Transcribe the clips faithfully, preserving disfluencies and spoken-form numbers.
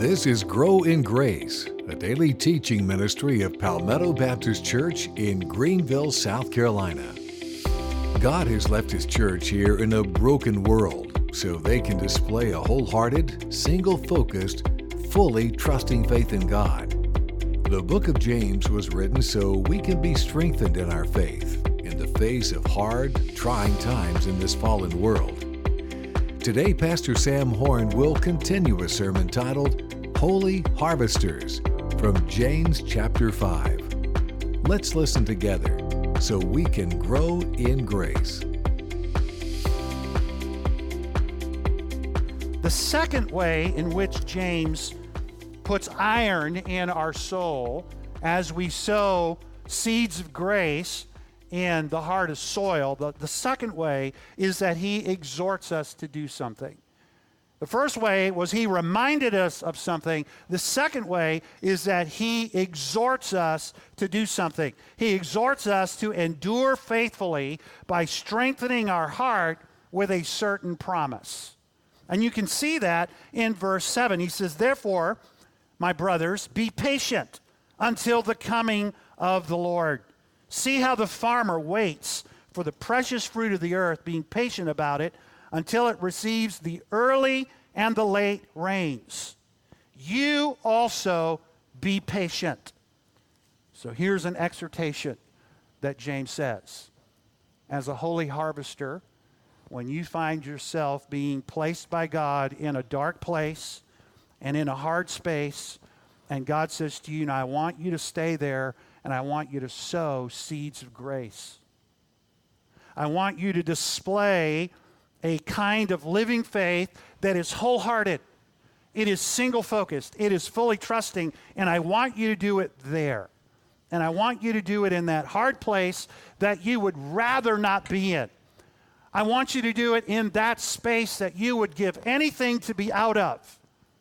This is Grow in Grace, a daily teaching ministry of Palmetto Baptist Church in Greenville, South Carolina. God has left His church here in a broken world so they can display a wholehearted, single-focused, fully trusting faith in God. The book of James was written so we can be strengthened in our faith in the face of hard, trying times in this fallen world. Today, Pastor Sam Horn will continue a sermon titled Holy Harvesters from James chapter five. Let's listen together so we can grow in grace. The second way in which James puts iron in our soul as we sow seeds of grace in the heart of soil, the, the second way is that he exhorts us to do something. The first way was he reminded us of something. The second way is that he exhorts us to do something. He exhorts us to endure faithfully by strengthening our heart with a certain promise. And you can see that in verse seven. He says, "Therefore, my brothers, be patient until the coming of the Lord. See how the farmer waits for the precious fruit of the earth, being patient about it until it receives the early and the late rains. You also be patient." So here's an exhortation that James says. As a holy harvester, when you find yourself being placed by God in a dark place and in a hard space, and God says to you, "Now I want you to stay there, and I want you to sow seeds of grace. I want you to display a kind of living faith that is wholehearted. It is single-focused. It is fully trusting, and I want you to do it there. And I want you to do it in that hard place that you would rather not be in. I want you to do it in that space that you would give anything to be out of.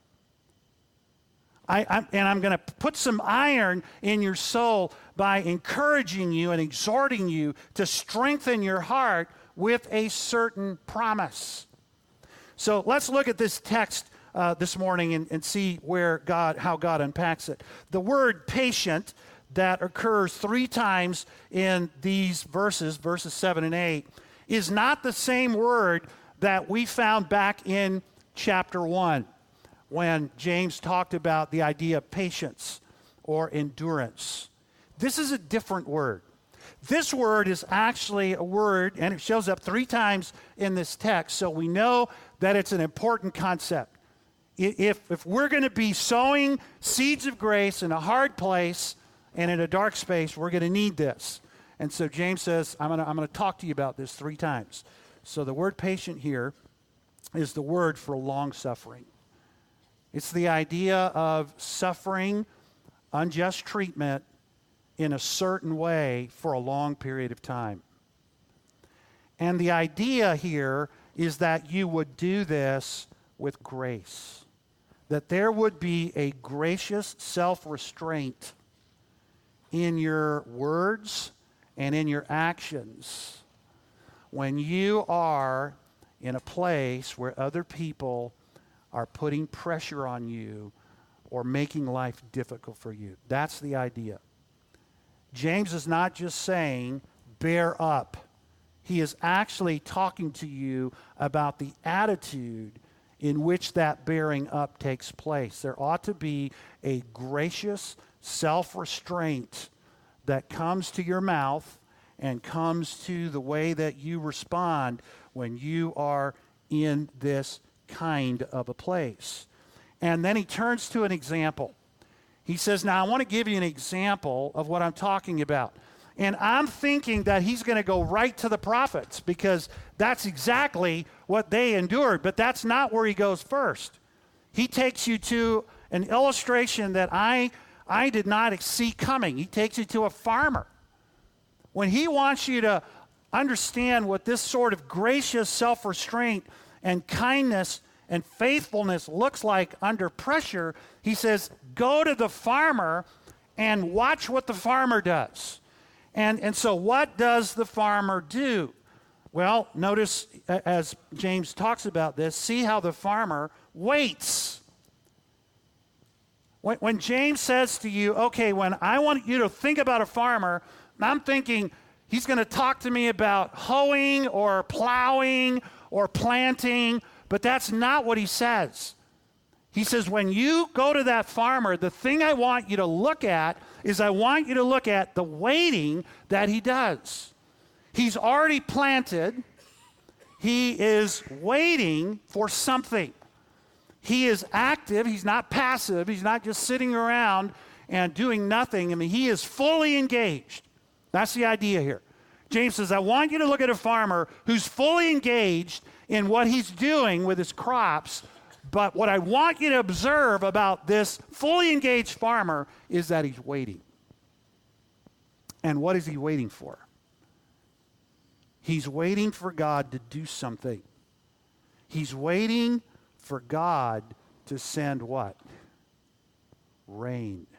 I, I'm, and I'm going to put some iron in your soul by encouraging you and exhorting you to strengthen your heart with a certain promise." So let's look at this text uh, this morning and, and see where God, how God unpacks it. The word patient that occurs three times in these verses, verses seven and eight, is not the same word that we found back in chapter one, when James talked about the idea of patience or endurance. This is a different word. This word is actually a word, and it shows up three times in this text, so we know that it's an important concept. If, if we're going to be sowing seeds of grace in a hard place and in a dark space, we're going to need this. And so James says, I'm going to I'm going to talk to you about this three times. So the word patient here is the word for long-suffering. It's the idea of suffering unjust treatment in a certain way for a long period of time. And the idea here is that you would do this with grace, that there would be a gracious self-restraint in your words and in your actions when you are in a place where other people are putting pressure on you or making life difficult for you. That's the idea. James is not just saying, bear up. He is actually talking to you about the attitude in which that bearing up takes place. There ought to be a gracious self-restraint that comes to your mouth and comes to the way that you respond when you are in this kind of a place. And then he turns to an example. He says, now I want to give you an example of what I'm talking about. And I'm thinking that he's going to go right to the prophets because that's exactly what they endured. But that's not where he goes first. He takes you to an illustration that I, I did not see coming. He takes you to a farmer. When he wants you to understand what this sort of gracious self-restraint and kindness and faithfulness looks like under pressure, he says, go to the farmer and watch what the farmer does. And, and so what does the farmer do? Well, notice as James talks about this, see how the farmer waits. When, when James says to you, okay, when I want you to think about a farmer, I'm thinking he's going to talk to me about hoeing or plowing or planting, but that's not what he says. He says, when you go to that farmer, the thing I want you to look at is I want you to look at the waiting that he does. He's already planted. He is waiting for something. He is active. He's not passive. He's not just sitting around and doing nothing. I mean, he is fully engaged. That's the idea here. James says, I want you to look at a farmer who's fully engaged in what he's doing with his crops. But what I want you to observe about this fully engaged farmer is that he's waiting. And what is he waiting for? He's waiting for God to do something. He's waiting for God to send what? Rain.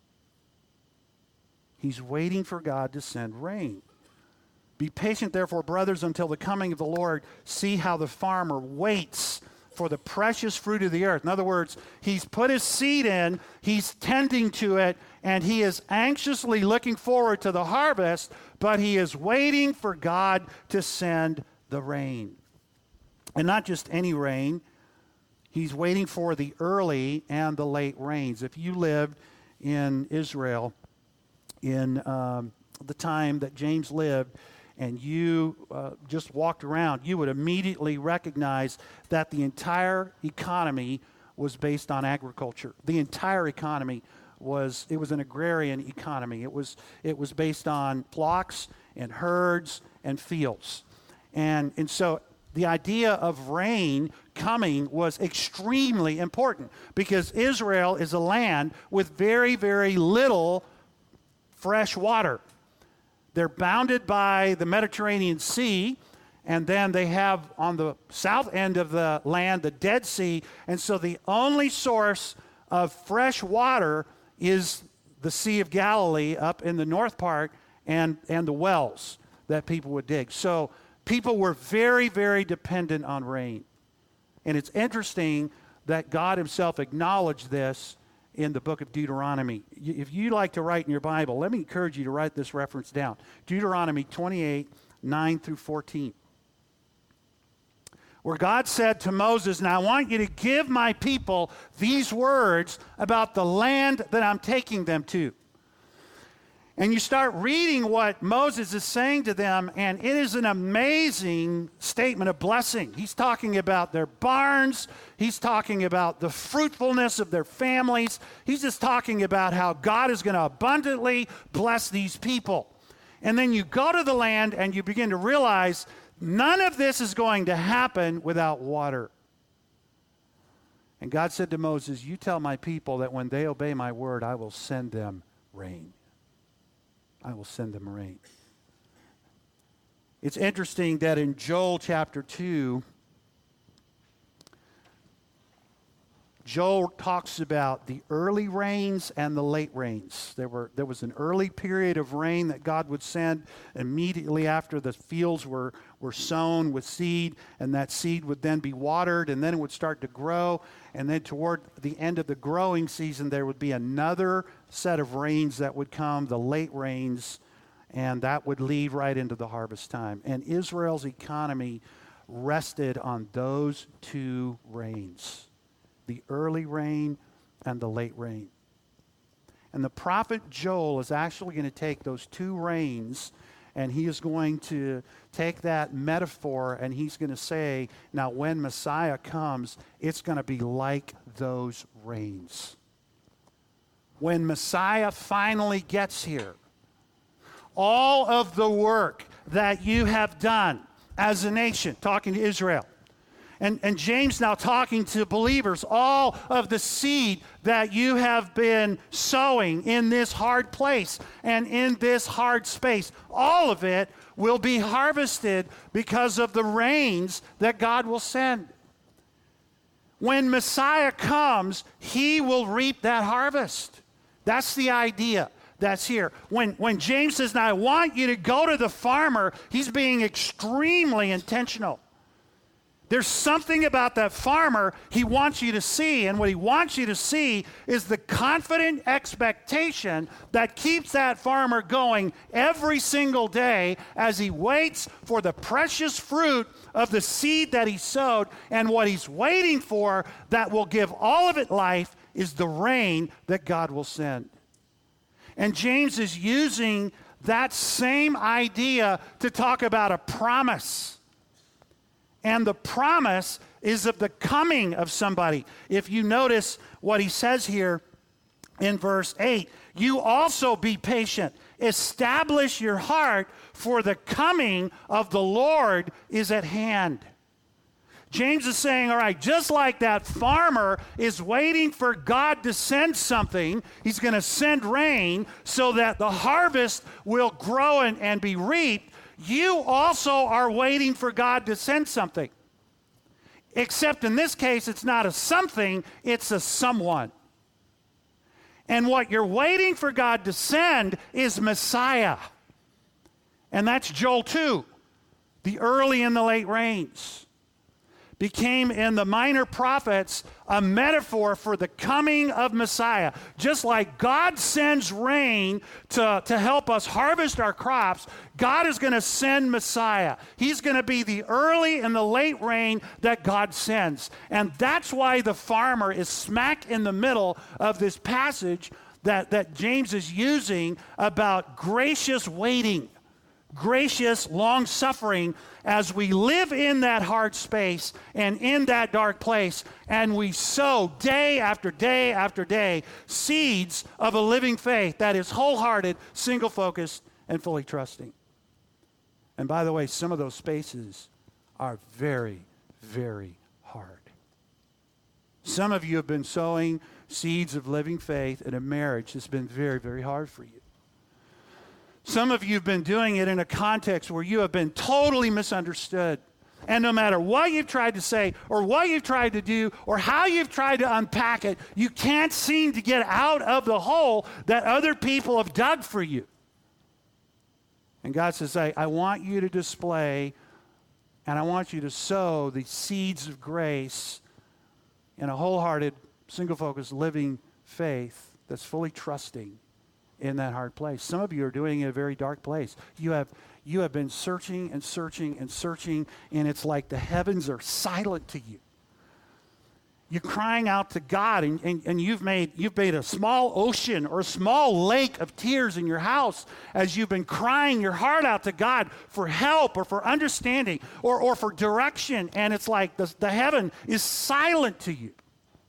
He's waiting for God to send rain. Be patient, therefore, brothers, until the coming of the Lord. See how the farmer waits for the precious fruit of the earth. In other words, he's put his seed in, he's tending to it, and he is anxiously looking forward to the harvest, but he is waiting for God to send the rain. And not just any rain, he's waiting for the early and the late rains. If you lived in Israel in um, the time that James lived, and you uh, just walked around, you would immediately recognize that the entire economy was based on agriculture. The entire economy was, it was an agrarian economy. It was, it was based on flocks and herds and fields. And, and so the idea of rain coming was extremely important because Israel is a land with very, very little fresh water. They're bounded by the Mediterranean Sea, and then they have on the south end of the land the Dead Sea, and so the only source of fresh water is the Sea of Galilee up in the north part and, and the wells that people would dig. So people were very, very dependent on rain. And it's interesting that God himself acknowledged this in the book of Deuteronomy. If you like to write in your Bible, let me encourage you to write this reference down. Deuteronomy twenty-eight, nine through fourteen. Where God said to Moses, now I want you to give my people these words about the land that I'm taking them to. And you start reading what Moses is saying to them, and it is an amazing statement of blessing. He's talking about their barns. He's talking about the fruitfulness of their families. He's just talking about how God is going to abundantly bless these people. And then you go to the land and you begin to realize none of this is going to happen without water. And God said to Moses, you tell my people that when they obey my word, I will send them rain. I will send them rain. It's interesting that in Joel chapter two, Joel talks about the early rains and the late rains. There were there was an early period of rain that God would send immediately after the fields were, were sown with seed, and that seed would then be watered, and then it would start to grow. And then toward the end of the growing season, there would be another set of rains that would come, the late rains, and that would lead right into the harvest time. And Israel's economy rested on those two rains. The early rain and the late rain. And the prophet Joel is actually going to take those two rains, and he is going to take that metaphor and he's going to say, now when Messiah comes, it's going to be like those rains. When Messiah finally gets here, all of the work that you have done as a nation, talking to Israel, And, and James now talking to believers, all of the seed that you have been sowing in this hard place and in this hard space, all of it will be harvested because of the rains that God will send. When Messiah comes, he will reap that harvest. That's the idea that's here. When, when James says, now I want you to go to the farmer, he's being extremely intentional. There's something about that farmer he wants you to see, and what he wants you to see is the confident expectation that keeps that farmer going every single day as he waits for the precious fruit of the seed that he sowed, and what he's waiting for that will give all of it life is the rain that God will send. And James is using that same idea to talk about a promise. And the promise is of the coming of somebody. If you notice what he says here in verse eight, you also be patient. Establish your heart, for the coming of the Lord is at hand. James is saying, all right, just like that farmer is waiting for God to send something, he's going to send rain so that the harvest will grow and, and be reaped. You also are waiting for God to send something. Except in this case, it's not a something, it's a someone. And what you're waiting for God to send is Messiah. And that's Joel two. The early and the late rains became in the minor prophets a metaphor for the coming of Messiah. Just like God sends rain to, to help us harvest our crops, God is going to send Messiah. He's going to be the early and the late rain that God sends. And that's why the farmer is smack in the middle of this passage that, that James is using about gracious waiting, gracious long-suffering, as we live in that hard space and in that dark place, and we sow day after day after day seeds of a living faith that is wholehearted, single-focused, and fully trusting. And by the way, some of those spaces are very, very hard. Some of you have been sowing seeds of living faith in a marriage that's been very, very hard for you. Some of you have been doing it in a context where you have been totally misunderstood. And no matter what you've tried to say or what you've tried to do or how you've tried to unpack it, you can't seem to get out of the hole that other people have dug for you. And God says, I, I want you to display and I want you to sow the seeds of grace in a wholehearted, single-focused, living faith that's fully trusting in that hard place. Some of you are doing it in a very dark place. You have you have been searching and searching and searching, and it's like the heavens are silent to you. You're crying out to God, and, and, and you've made you've made a small ocean or a small lake of tears in your house as you've been crying your heart out to God for help or for understanding or, or for direction, and it's like the, the heaven is silent to you.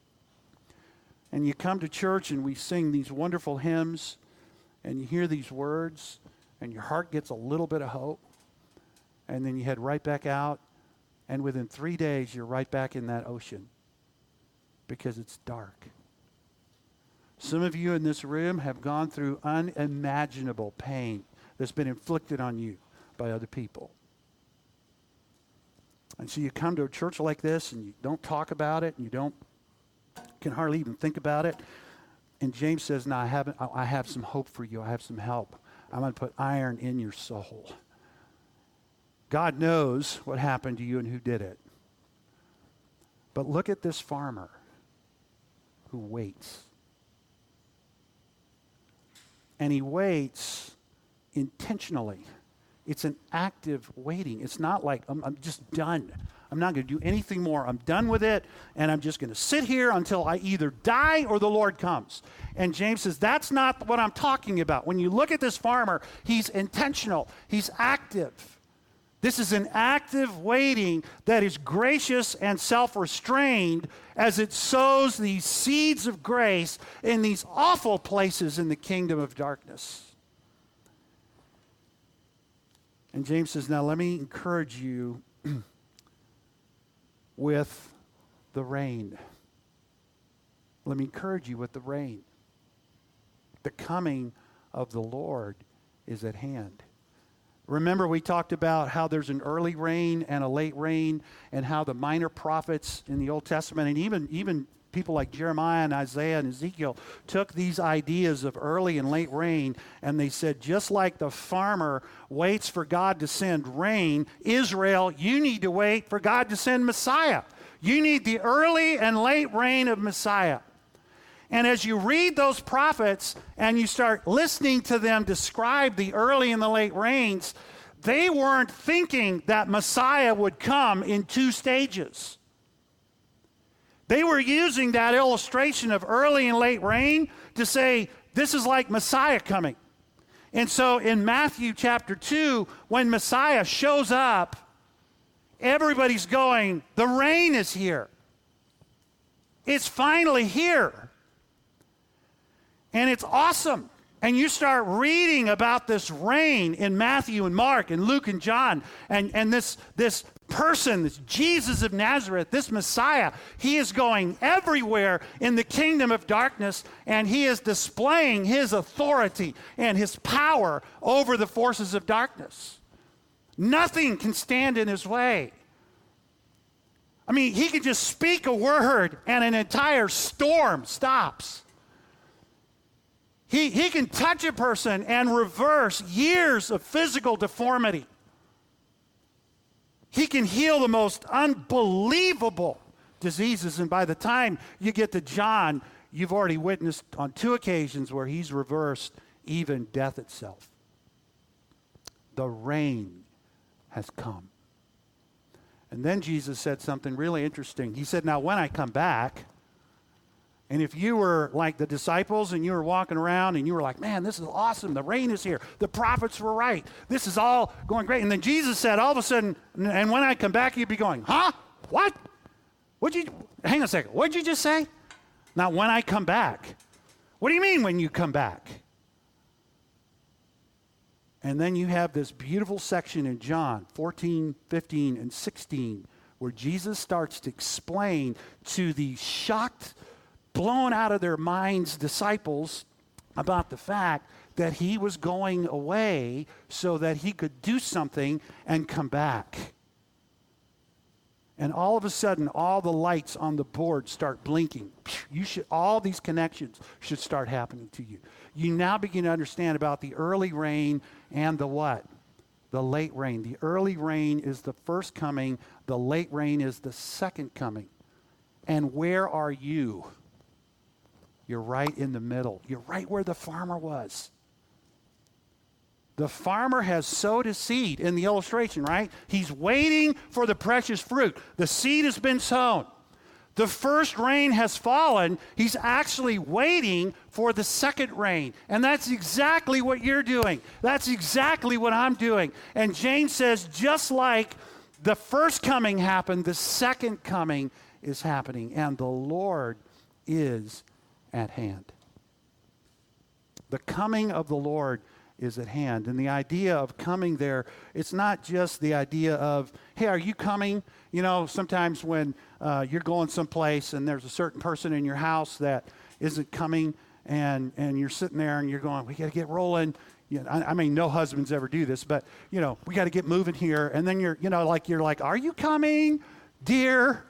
And you come to church and we sing these wonderful hymns, and you hear these words, and your heart gets a little bit of hope, and then you head right back out, and within three days, you're right back in that ocean because it's dark. Some of you in this room have gone through unimaginable pain that's been inflicted on you by other people. And so you come to a church like this, and you don't talk about it, and you don't can hardly even think about it. And James says, no, I, haven't, I have some hope for you. I have some help. I'm going to put iron in your soul. God knows what happened to you and who did it. But look at this farmer who waits. And he waits intentionally. It's an active waiting. It's not like, I'm, I'm just done. I'm not going to do anything more. I'm done with it, and I'm just going to sit here until I either die or the Lord comes. And James says, that's not what I'm talking about. When you look at this farmer, he's intentional. He's active. This is an active waiting that is gracious and self-restrained as it sows these seeds of grace in these awful places in the kingdom of darkness. And James says, now let me encourage you with the rain. Let me encourage you with the rain. The coming of the Lord is at hand. Remember, we talked about how there's an early rain and a late rain, and how the minor prophets in the Old Testament, and even, even People like Jeremiah and Isaiah and Ezekiel took these ideas of early and late rain, and they said, just like the farmer waits for God to send rain, Israel, you need to wait for God to send Messiah. You need the early and late rain of Messiah. And as you read those prophets and you start listening to them describe the early and the late rains, they weren't thinking that Messiah would come in two stages. They were using that illustration of early and late rain to say, this is like Messiah coming. And so in Matthew chapter two, when Messiah shows up, everybody's going, the rain is here. It's finally here. And it's awesome. And you start reading about this rain in Matthew and Mark and Luke and John, and, and this, this person, this Jesus of Nazareth, this Messiah, he is going everywhere in the kingdom of darkness, and he is displaying his authority and his power over the forces of darkness. Nothing can stand in his way. I mean, he can just speak a word and an entire storm stops. He, he can touch a person and reverse years of physical deformity. He can heal the most unbelievable diseases. And by the time you get to John, you've already witnessed on two occasions where he's reversed even death itself. The rain has come. And then Jesus said something really interesting. He said, now when I come back, and if you were like the disciples and you were walking around and you were like, man, this is awesome. The rain is here. The prophets were right. This is all going great. And then Jesus said all of a sudden, and when I come back, you'd be going, huh? What? What'd you, hang on a second. What'd you just say? Now, when I come back. What do you mean when you come back? And then you have this beautiful section in John fourteen, fifteen, and sixteen where Jesus starts to explain to the shocked, blown out of their minds disciples about the fact that he was going away so that he could do something and come back. And all of a sudden, all the lights on the board start blinking. You should, all these connections should start happening to you. You now begin to understand about the early rain and the what? The late rain. The early rain is the first coming. The late rain is the second coming. And where are you? You're right in the middle. You're right where the farmer was. The farmer has sowed a seed in the illustration, right? He's waiting for the precious fruit. The seed has been sown. The first rain has fallen. He's actually waiting for the second rain. And that's exactly what you're doing. That's exactly what I'm doing. And James says, just like the first coming happened, the second coming is happening. And the Lord is at hand. The coming of the Lord is at hand. And the idea of coming there, it's not just the idea of, hey, are you coming? You know, sometimes when uh, you're going someplace and there's a certain person in your house that isn't coming, and, and you're sitting there and you're going, we got to get rolling. You know, I, I mean, no husbands ever do this, but, you know, we got to get moving here. And then you're, you know, like, you're like, are you coming, dear?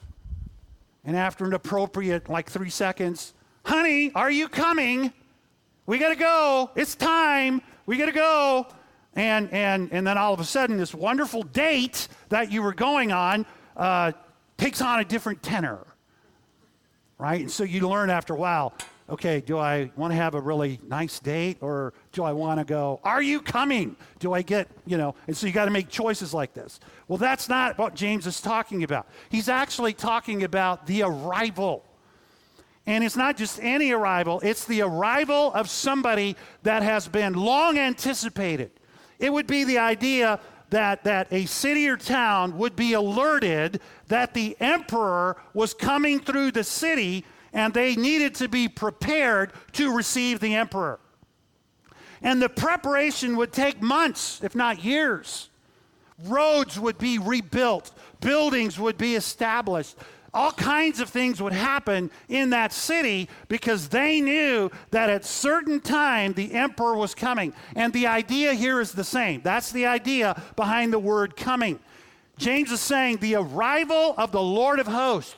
And after an appropriate, like, three seconds, honey, are you coming? We got to go. It's time. We got to go. And and and then all of a sudden, this wonderful date that you were going on uh, takes on a different tenor, right? And so you learn after a while, okay, do I want to have a really nice date, or do I want to go, are you coming? Do I get, you know, and so you got to make choices like this. Well, that's not what James is talking about. He's actually talking about the arrival. And it's not just any arrival, it's the arrival of somebody that has been long anticipated. It would be the idea that, that a city or town would be alerted that the emperor was coming through the city, and they needed to be prepared to receive the emperor. And the preparation would take months, if not years. Roads would be rebuilt, buildings would be established. All kinds of things would happen in that city because they knew that at certain time the emperor was coming. And the idea here is the same. That's the idea behind the word coming. James is saying the arrival of the Lord of hosts,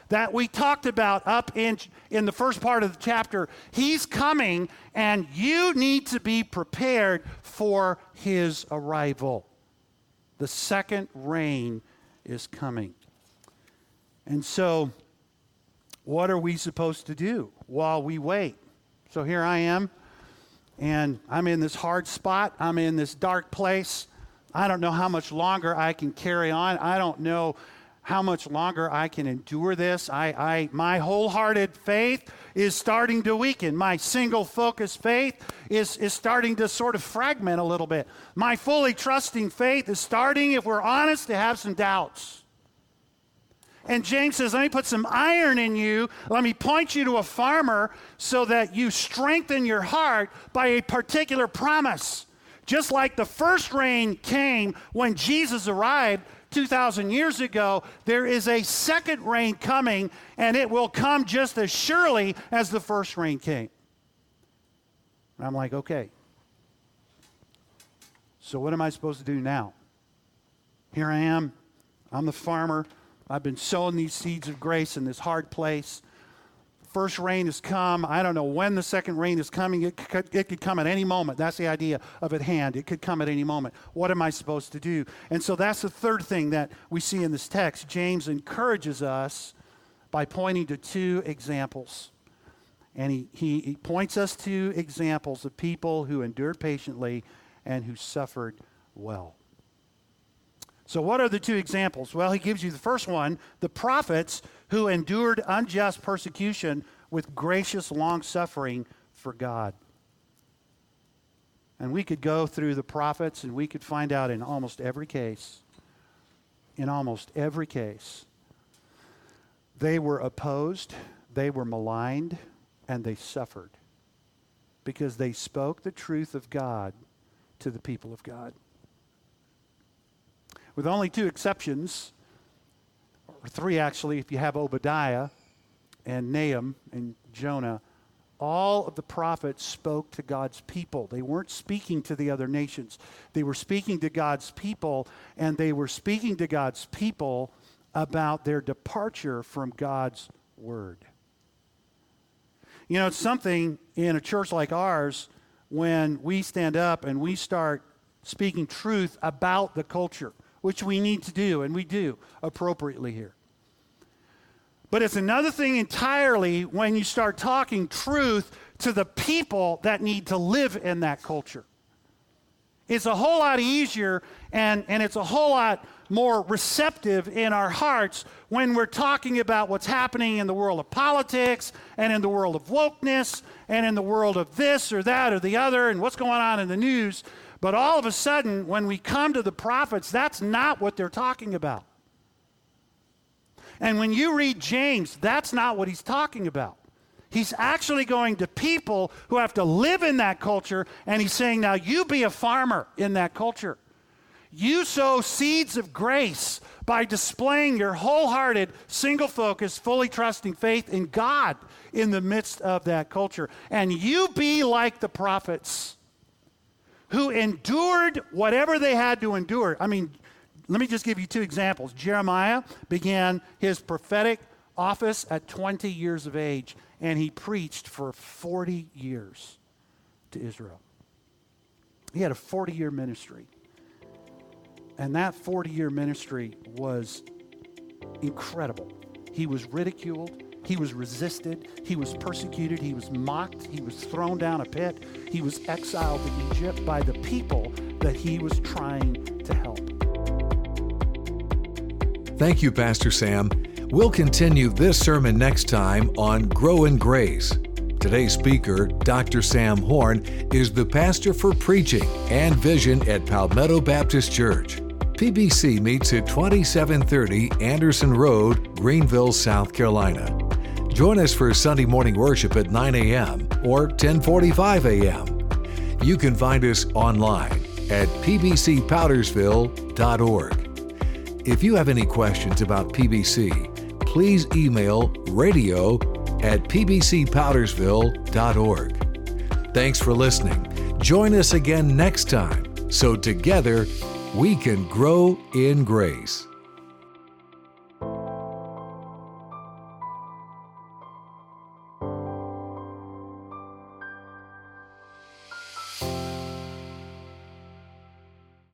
that we talked about up in, in the first part of the chapter. He's coming, and you need to be prepared for his arrival. The second reign is coming. And so, what are we supposed to do while we wait? So here I am, and I'm in this hard spot. I'm in this dark place. I don't know how much longer I can carry on. I don't know how much longer I can endure this. I, I, my wholehearted faith is starting to weaken. My single-focused faith is, is starting to sort of fragment a little bit. My fully trusting faith is starting, if we're honest, to have some doubts. And James says, let me put some iron in you. Let me point you to a farmer so that you strengthen your heart by a particular promise. Just like the first rain came when Jesus arrived two thousand years ago, there is a second rain coming, and it will come just as surely as the first rain came. And I'm like, okay. So what am I supposed to do now? Here I am. I'm the farmer. I've been sowing these seeds of grace in this hard place. First rain has come. I don't know when the second rain is coming. It could, it could come at any moment. That's the idea of at hand. It could come at any moment. What am I supposed to do? And so that's the third thing that we see in this text. James encourages us by pointing to two examples. And he, he, he points us to examples of people who endured patiently and who suffered well. So what are the two examples? Well, he gives you the first one, the prophets who endured unjust persecution with gracious long-suffering for God. And we could go through the prophets and we could find out in almost every case, in almost every case, they were opposed, they were maligned, and they suffered because they spoke the truth of God to the people of God. With only two exceptions, or three actually, if you have Obadiah and Nahum and Jonah, all of the prophets spoke to God's people. They weren't speaking to the other nations. They were speaking to God's people, and they were speaking to God's people about their departure from God's word. You know, it's something in a church like ours when we stand up and we start speaking truth about the culture, which we need to do, and we do appropriately here. But it's another thing entirely when you start talking truth to the people that need to live in that culture. It's a whole lot easier and, and it's a whole lot more receptive in our hearts when we're talking about what's happening in the world of politics and in the world of wokeness and in the world of this or that or the other and what's going on in the news. But all of a sudden, when we come to the prophets, that's not what they're talking about. And when you read James, that's not what he's talking about. He's actually going to people who have to live in that culture, and he's saying, now you be a farmer in that culture. You sow seeds of grace by displaying your wholehearted, single-focused, fully trusting faith in God in the midst of that culture. And you be like the prophets who endured whatever they had to endure. I mean, let me just give you two examples. Jeremiah began his prophetic office at twenty years of age, and he preached for forty years to Israel. He had a forty-year ministry. And that forty-year ministry was incredible. He was ridiculed. He was resisted. He was persecuted. He was mocked. He was thrown down a pit. He was exiled to Egypt by the people that he was trying to help. Thank you, Pastor Sam. We'll continue this sermon next time on Grow in Grace. Today's speaker, Doctor Sam Horn, is the pastor for preaching and vision at Palmetto Baptist Church. P B C meets at twenty-seven thirty Anderson Road, Greenville, South Carolina. Join us for Sunday morning worship at nine a.m. or ten forty-five a.m. You can find us online at p b c powdersville dot org. If you have any questions about P B C, please email radio at p b c powdersville dot org. Thanks for listening. Join us again next time so together we can grow in grace.